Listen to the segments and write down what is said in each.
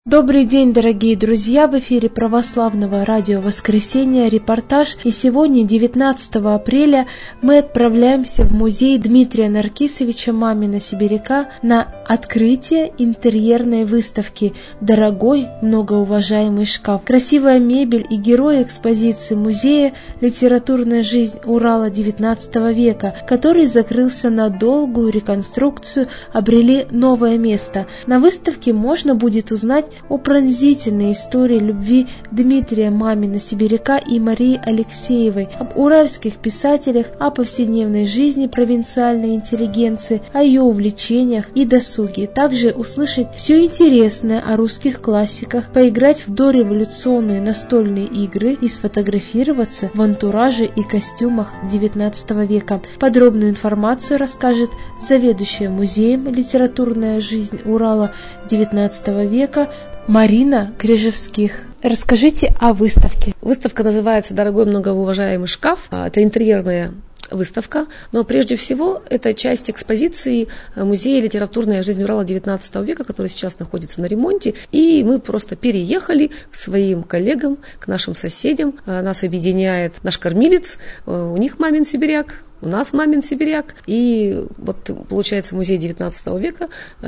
Добрый день, дорогие друзья! В эфире Православного радио «Воскресенье» репортаж. И сегодня, 19 апреля, мы отправляемся в музей Дмитрия Наркисовича Мамина-Сибиряка на открытие интерьерной выставки «Дорогой, многоуважаемый шкаф». Красивая мебель и герои экспозиции музея «Литературная жизнь Урала XIX века», который закрылся на долгую реконструкцию, обрели новое место. На выставке можно будет узнать о пронзительной истории любви Дмитрия Мамина-Сибиряка и Марии Алексеевой, об уральских писателях, о повседневной жизни провинциальной интеллигенции, о ее увлечениях и досуге. Также услышать все интересное о русских классиках, поиграть в дореволюционные настольные игры и сфотографироваться в антураже и костюмах XIX века. Подробную информацию расскажет заведующая музеем «Литературная жизнь Урала XIX века» Марина Крижевских. Расскажите о выставке. Выставка называется «Дорогой, многоуважаемый шкаф». Это интерьерная выставка, но прежде всего это часть экспозиции музея «Литературная жизнь Урала XIX века», который сейчас находится на ремонте, и мы просто переехали к своим коллегам, к нашим соседям. Нас объединяет наш кормилец, у них мамин сибиряк, у нас мамин сибиряк. И вот, получается, музей XIX века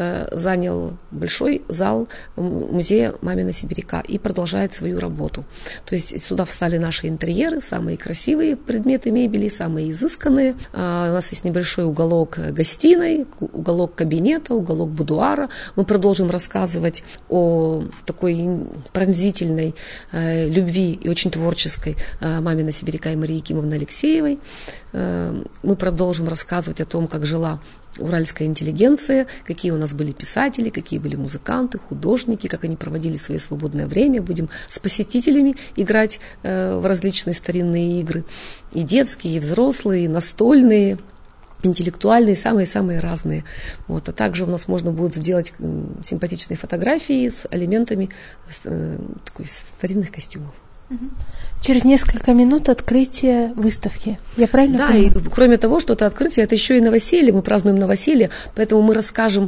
занял большой зал музея мамина сибиряка и продолжает свою работу. То есть сюда встали наши интерьеры, самые красивые предметы мебели, самые изысканные. У нас есть небольшой уголок гостиной, уголок кабинета, уголок будуара. Мы продолжим рассказывать о такой пронзительной любви и очень творческой мамина сибиряка и Марии Якимовны Алексеевой. Мы продолжим рассказывать о том, как жила уральская интеллигенция, какие у нас были писатели, какие были музыканты, художники, как они проводили свое свободное время. Будем с посетителями играть в различные старинные игры. И детские, и взрослые, и настольные, интеллектуальные, самые-самые разные. Вот. А также у нас можно будет сделать симпатичные фотографии с элементами такой старинных костюмов. Через несколько минут открытие выставки. Я правильно понимаю? Да, и кроме того, что это открытие, это еще и новоселье. Мы празднуем новоселье, поэтому мы расскажем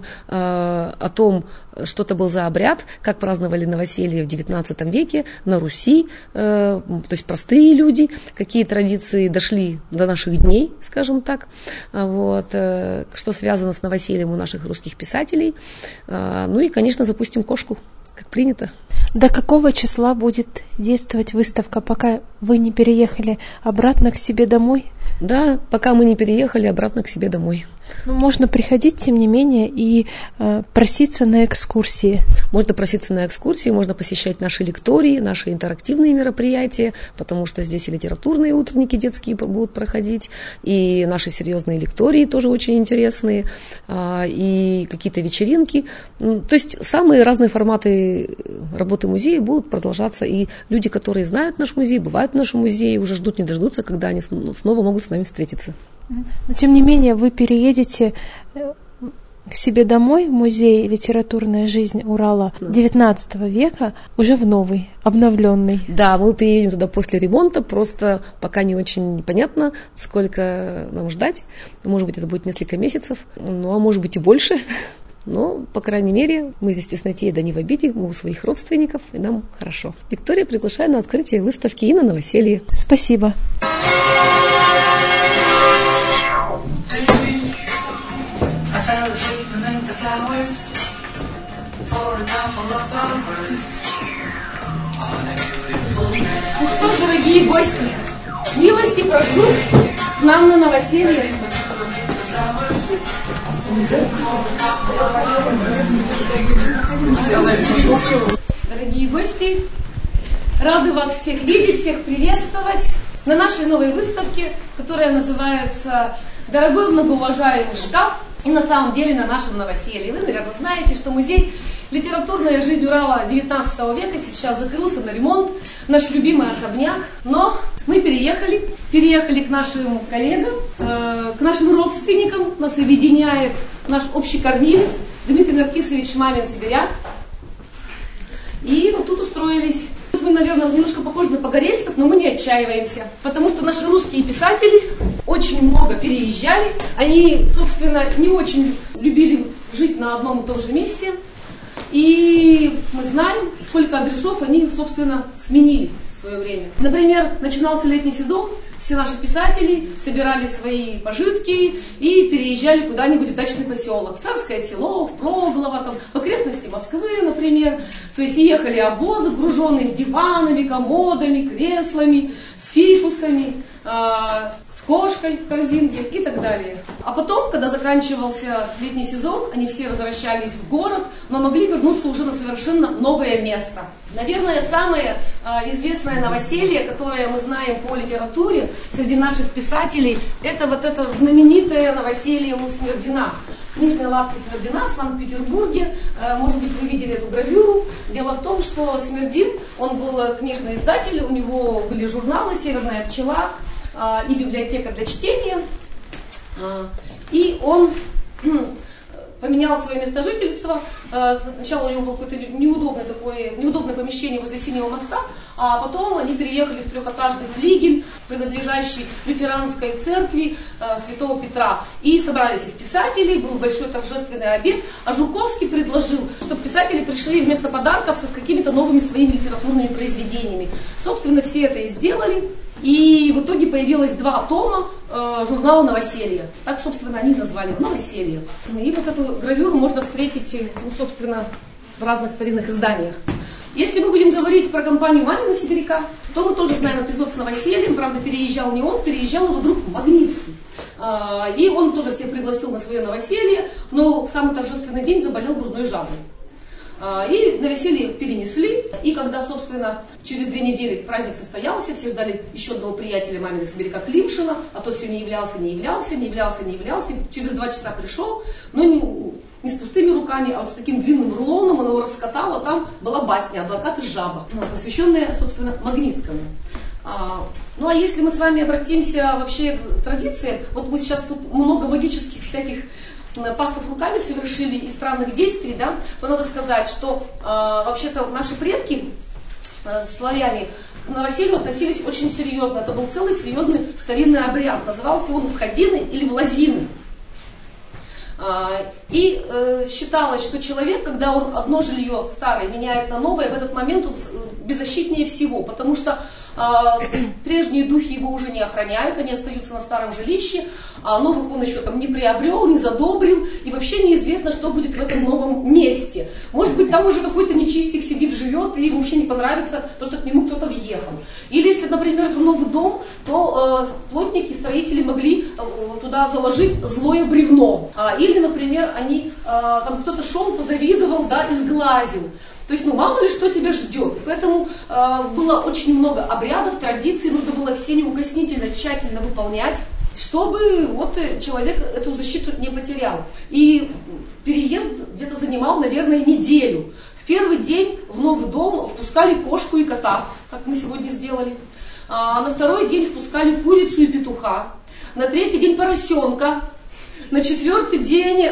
о том, что это был за обряд, как праздновали новоселье в XIX веке на Руси, то есть простые люди, какие традиции дошли до наших дней, скажем так, вот, что связано с новосельем у наших русских писателей. Ну и, конечно, запустим кошку, как принято. До какого числа будет действовать выставка, пока вы не переехали обратно к себе домой? Да, пока мы не переехали обратно к себе домой. Но можно приходить, тем не менее, и проситься на экскурсии. Можно проситься на экскурсии, можно посещать наши лектории, наши интерактивные мероприятия, потому что здесь и литературные утренники детские будут проходить, и наши серьезные лектории тоже очень интересные, и какие-то вечеринки. То есть самые разные форматы работы музея будут продолжаться, и люди, которые знают наш музей, бывают в нашем музее, уже ждут не дождутся, когда они снова могут с нами встретиться. Но, тем не менее, вы переедете к себе домой в музей «Литературная жизнь Урала» XIX века, уже в новый, обновленный. Да, мы переедем туда после ремонта, просто пока не очень понятно, сколько нам ждать. Может быть, это будет несколько месяцев, ну, а может быть и больше. Но, по крайней мере, мы здесь в тесноте, да не в обиде, мы у своих родственников, и нам хорошо. Виктория, приглашаю на открытие выставки и на новоселье. Спасибо. Ну что ж, дорогие гости, милости прошу к нам на новоселье. Дорогие гости, рады вас всех видеть, всех приветствовать на нашей новой выставке, которая называется «Дорогой, многоуважаемый шкаф», и на самом деле на нашем новоселье. Вы, наверное, знаете, что музей «Литературная жизнь Урала XIX века» сейчас закрылся на ремонт, наш любимый особняк, но мы переехали к нашим коллегам, к нашим родственникам. Нас объединяет наш общий кормилец Дмитрий Наркисович Мамин-Сибиряк. И вот тут устроились. Мы, наверное, немножко похожи на погорельцев, но мы не отчаиваемся, потому что наши русские писатели очень много переезжали. Они, собственно, не очень любили жить на одном и том же месте. И мы знаем, сколько адресов они, собственно, сменили в свое время. Например, начинался летний сезон, все наши писатели собирали свои пожитки и переезжали куда-нибудь в дачный поселок, в Царское село, в Проглово, там, в окрестности Москвы, например. То есть ехали обозы, груженные диванами, комодами, креслами, с фикусами, с кошкой в корзинке и так далее. А потом, когда заканчивался летний сезон, они все возвращались в город, но могли вернуться уже на совершенно новое место. Наверное, самое известное новоселье, которое мы знаем по литературе среди наших писателей, это вот это знаменитое новоселье у Смердина. Книжная лавка Смердина в Санкт-Петербурге. Может быть, вы видели эту гравюру. Дело в том, что Смердин, он был книжный издатель, у него были журналы «Северная пчела» и библиотека для чтения. И он поменял свое место жительства. Сначала у него было какое-то неудобное помещение возле Синего моста, а потом они переехали в трехэтажный флигель, принадлежащий лютеранской церкви Святого Петра. И собрались их писатели, был большой торжественный обед, а Жуковский предложил, чтобы писатели пришли вместо подарков с какими-то новыми своими литературными произведениями. Собственно, все это и сделали. И в итоге появилось 2 тома журнала «Новоселье». Так, собственно, они назвали «Новоселье». И вот эту гравюру можно встретить, собственно, в разных старинных изданиях. Если мы будем говорить про компанию «Мамина Сибиряка», то мы тоже знаем эпизод с «Новосельем». Правда, переезжал не он, переезжал его друг Магнитский. И он тоже всех пригласил на свое новоселье, но в самый торжественный день заболел грудной жабой. И новоселье перенесли, и когда, собственно, через 2 недели праздник состоялся, все ждали еще одного приятеля Мамина Сибиряка Климшина, а тот все не являлся. Через 2 часа пришел, но не с пустыми руками, а вот с таким длинным рулоном, он его раскатал, а там была басня «Адвокат и жаба», посвященная, собственно, Магнитскому. Ну а если мы с вами обратимся вообще к традициям, вот мы сейчас тут много магических всяких пасов руками совершили и странных действий, да, то надо сказать, что вообще-то наши предки, славяне, к новоселью относились очень серьезно. Это был целый серьезный старинный обряд. Назывался он входины или влазины. И считалось, что человек, когда он одно жилье старое меняет на новое, в этот момент он беззащитнее всего, потому что прежние духи его уже не охраняют, они остаются на старом жилище, а новых он еще там не приобрел, не задобрил, и вообще неизвестно, что будет в этом новом месте. Может быть, там уже какой-то нечистик сидит, живет, и ему вообще не понравится то, что к нему кто-то въехал. Или если, например, это новый дом, то плотники, строители могли туда заложить злое бревно. Или, например, они, там кто-то шел, позавидовал, да, и сглазил. То есть, мало ли что тебя ждет. Поэтому было очень много обрядов, традиций, нужно было все неукоснительно, тщательно выполнять, чтобы вот человек эту защиту не потерял. И переезд где-то занимал, наверное, неделю. В первый день в новый дом впускали кошку и кота, как мы сегодня сделали. На второй день впускали курицу и петуха. На третий день поросенка. На 4-й день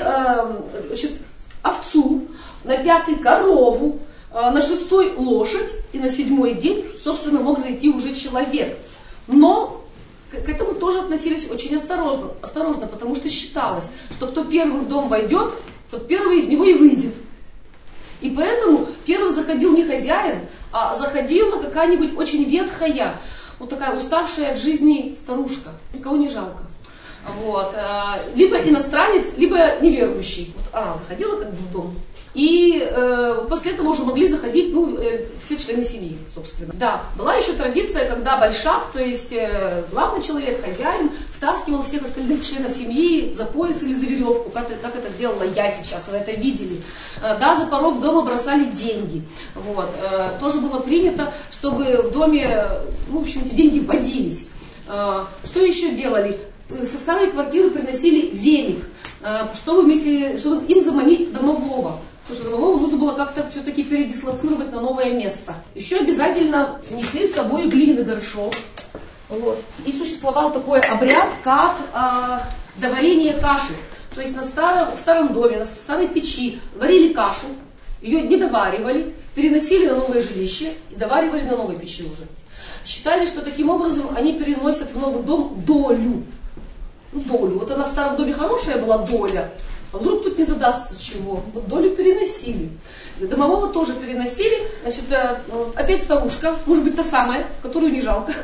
овцу. На 5-й корову, на 6-й лошадь, и на 7-й день, собственно, мог зайти уже человек. Но к этому тоже относились очень осторожно, потому что считалось, что кто первый в дом войдет, тот первый из него и выйдет. И поэтому первый заходил не хозяин, а заходила какая-нибудь очень ветхая, вот такая уставшая от жизни старушка. Никого не жалко. Вот. Либо иностранец, либо неверующий. Вот она заходила как бы в дом. И после этого уже могли заходить все члены семьи, собственно. Да, была еще традиция, когда большак, то есть главный человек, хозяин, втаскивал всех остальных членов семьи за пояс или за веревку, как это делала я сейчас, вы это видели. Да, за порог дома бросали деньги. Вот. Тоже было принято, чтобы в доме, в общем-то, деньги водились. Что еще делали? Со старой квартиры приносили веник, чтобы им заманить домового. Потому что домового нужно было как-то все-таки передислоцировать на новое место. Еще обязательно несли с собой глиняный горшок. Вот. И существовал такой обряд, как доварение каши. То есть в старом доме, на старой печи варили кашу, ее не доваривали, переносили на новое жилище и доваривали на новой печи уже. Считали, что таким образом они переносят в новый дом долю. Долю. Вот она в старом доме хорошая была доля, А вдруг тут не задастся чего? Вот долю переносили. Домового тоже переносили. Значит, опять старушка, может быть, та самая, которую не жалко,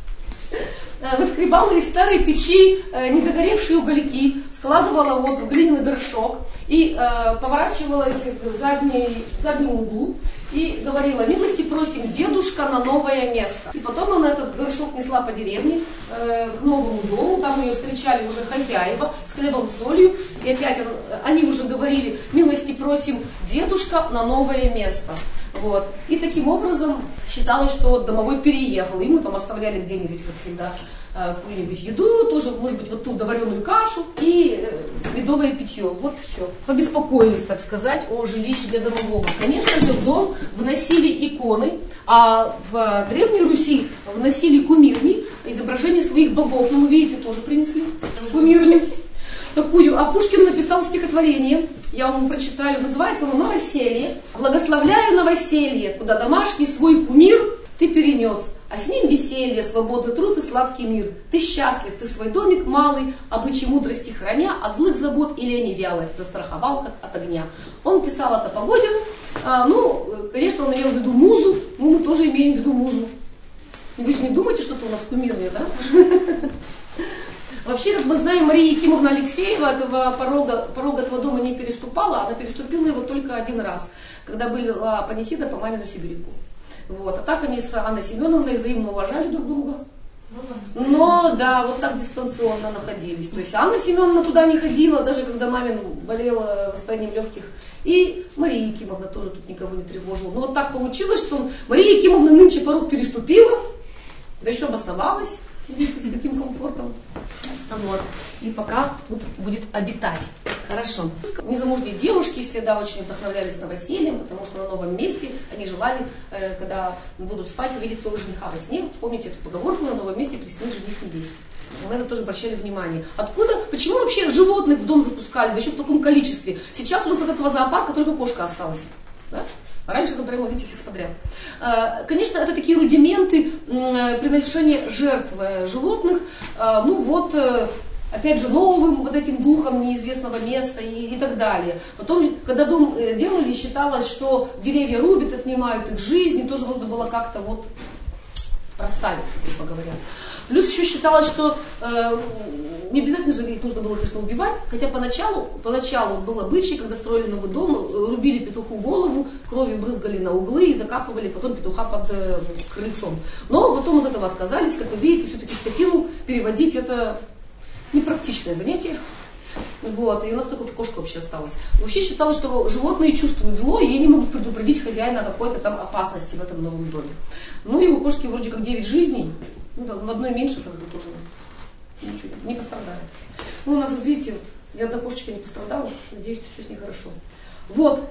выскребала из старой печи недогоревшие угольки, складывала вот в глиняный горшок и поворачивалась в заднем углу и говорила: милости просим, дедушка, на новое место. И потом она этот горшок несла по деревне к новому дому, там ее встречали уже хозяева с хлебом, солью, и опять они уже говорили: милости просим, дедушка, на новое место. Вот. И таким образом считалось, что вот домовой переехал, ему там оставляли где-нибудь, как всегда, какую-нибудь еду, тоже, может быть, вот ту довареную кашу и медовое питье. Вот все. Побеспокоились, так сказать, о жилище для домового. Конечно же, в дом вносили иконы, а в Древней Руси вносили кумирни, изображения своих богов. Ну, вы видите, тоже принесли кумирню такую. А Пушкин написал стихотворение, я вам прочитаю, называется оно «Новоселье». «Благословляю новоселье, куда домашний свой кумир ты перенес, а с ним веселье, свободный труд и сладкий мир. Ты счастлив, ты свой домик малый, обычай мудрости храня, от злых забот и лени вялой застраховал, как от огня». Он писал это Погодин. Конечно, он имел в виду музу, мы тоже имеем в виду музу. Вы же не думаете, что это у нас кумирня, да? Вообще, как мы знаем, Мария Якимовна Алексеева этого порога этого дома не переступала, она переступила его только один раз, когда была панихида по мамину Сибиряку. Вот. А так они с Анной Семеновной взаимно уважали друг друга. Но, да, вот так дистанционно находились. То есть Анна Семеновна туда не ходила, даже когда мамин болела воспалением легких. И Мария Якимовна тоже тут никого не тревожила. Но вот так получилось, что Мария Якимовна нынче порог переступила, да еще обосновалась. Видите, с каким комфортом. Вот. И пока тут будет обитать. Хорошо. Незамужние девушки всегда очень вдохновлялись новосельем, потому что на новом месте они желали, когда будут спать, увидеть своего жениха во сне. Помните эту поговорку: на новом месте приснился жених невесте. На это тоже обращали внимание. Откуда, почему вообще животных в дом запускали, да еще в таком количестве? Сейчас у нас от этого зоопарка только кошка осталась. Да? Раньше там прямо, видите, всех подряд. Конечно, это такие рудименты приношения жертв животных. Опять же, новым вот этим духом неизвестного места и так далее. Потом, когда дом делали, считалось, что деревья рубят, отнимают их жизнь, и тоже нужно было как-то вот проставиться, грубо говоря. Плюс еще считалось, что не обязательно же их нужно было, конечно, убивать, хотя поначалу был обычай, когда строили новый дом, рубили петуху голову, кровью брызгали на углы и закапывали потом петуха под крыльцом. Но потом от этого отказались, как вы видите, все-таки скотину переводить это непрактичное занятие. Вот, и у нас только кошка вообще осталась. Вообще считалось, что животные чувствуют зло, и они могут предупредить хозяина о какой-то там опасности в этом новом доме. Ну и у кошки вроде как 9 жизней, в одной меньше, как бы тоже ничего, не пострадает. Ну, у нас, вот видите, вот, ни одна кошечка не пострадала, надеюсь, что все с ней хорошо. Вот.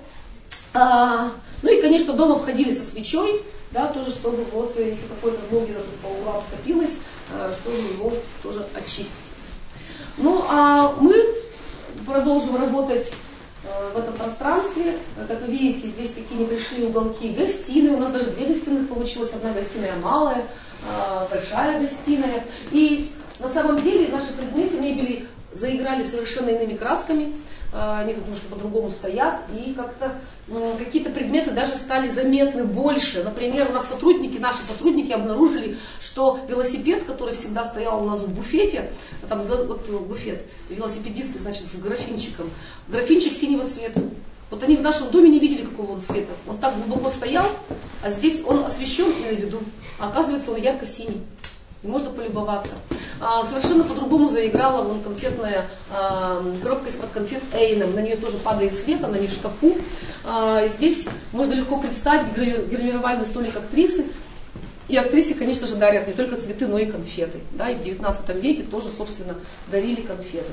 Ну и, конечно, дома входили со свечой, да, тоже, чтобы вот, если какой-то зло где-то по углам скопилось, чтобы его тоже очистить. Ну, а мы продолжим работать в этом пространстве. Как вы видите, здесь такие небольшие уголки гостиной. У нас даже 2 гостиных получилось. Одна гостиная малая, большая гостиная. И на самом деле наши предметы мебели заиграли совершенно иными красками. Они тут немножко по-другому стоят. И как-то какие-то предметы даже стали заметны больше. Например, у нас наши сотрудники обнаружили, что велосипед, который всегда стоял у нас в буфете, там вот буфет, велосипедисты, значит, с графинчиком, графинчик синего цвета. Вот они в нашем доме не видели, какого он цвета. Он так глубоко стоял, а здесь он освещен и на виду. А оказывается, он ярко-синий. И можно полюбоваться. Совершенно по-другому заиграла вон конфетная коробка из-под конфет Эйнем. На нее тоже падает свет, она не в шкафу. Здесь можно легко представить гравировальный столик актрисы. И актрисе, конечно же, дарят не только цветы, но и конфеты. Да, и в 19 веке тоже, собственно, дарили конфеты.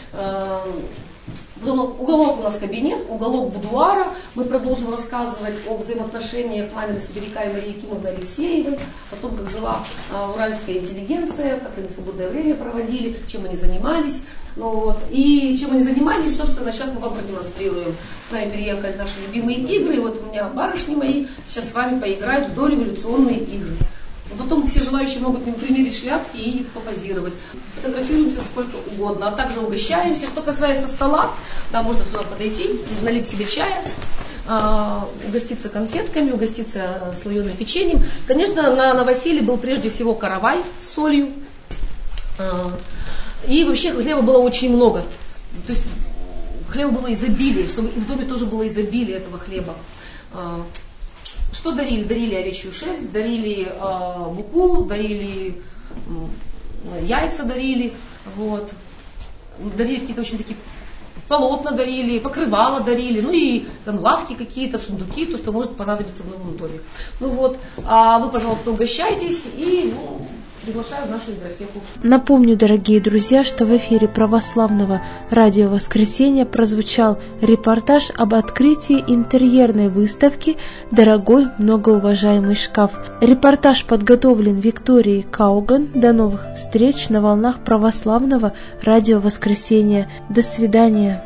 Уголок у нас кабинет, уголок будуара. Мы продолжим рассказывать о взаимоотношениях мамина Сибиряка и Марии Якимовны Алексеевой, о том, как жила уральская интеллигенция, как они свободное время проводили, чем они занимались. И чем они занимались, собственно, сейчас мы вам продемонстрируем. С нами переехали наши любимые игры. И вот у меня барышни мои сейчас с вами поиграют в дореволюционные игры. Потом все желающие могут примерить шляпки и попозировать. Фотографируемся сколько угодно, а также угощаемся. Что касается стола, да, можно сюда подойти, налить себе чая, угоститься конфетками, угоститься слоеным печеньем. Конечно, на новоселье был прежде всего каравай с солью. И вообще хлеба было очень много. То есть хлеба было изобилие, чтобы и в доме тоже было изобилие этого хлеба. Что дарили? Дарили овечью шерсть, дарили муку, дарили яйца, дарили, вот. Дарили какие-то очень такие полотна, дарили, покрывала дарили, ну и там лавки какие-то, сундуки, то, что может понадобиться в новом доме. Ну вот, а вы, пожалуйста, угощайтесь и приглашаю в нашу библиотеку. Напомню, дорогие друзья, что в эфире православного радио «Воскресенье» прозвучал репортаж об открытии интерьерной выставки «Дорогой многоуважаемый шкаф». Репортаж подготовлен Викторией Кауган. До новых встреч на волнах православного радио «Воскресенье». До свидания.